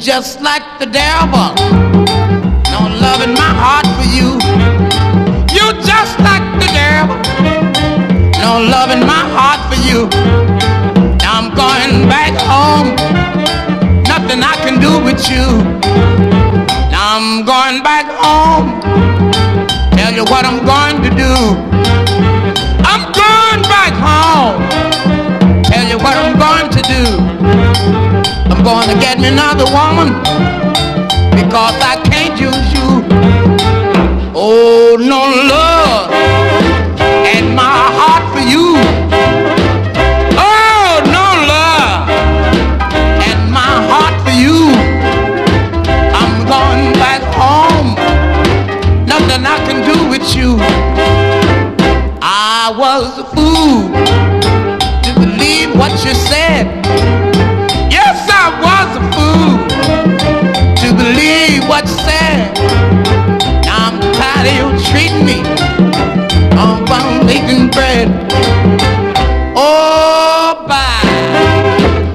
just like the devil. No love in my heart for you. You just like the devil. No love in my heart for you. Now I'm going back home. Nothing I can do with you. Now I'm going back home. Tell you what I'm going to do. I'm going back home. Tell you what I'm going to do. I'm going to get me another woman because I can't use you. Oh, no love and my heart for you. Oh, no love and my heart for you. I'm going back home. Nothing I can do with you. I was a fool to believe what you said.